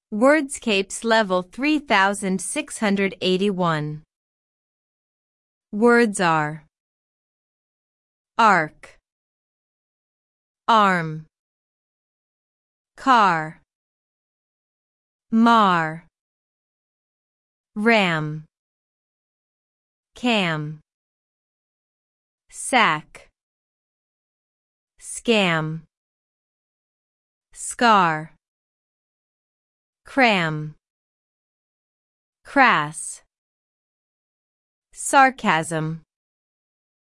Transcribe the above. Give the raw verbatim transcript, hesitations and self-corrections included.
Wordscapes level three thousand six hundred eighty-one. Words are arc, arm, car, mar, ram, cam, sack, scam, scar, cram, crass, sarcasm.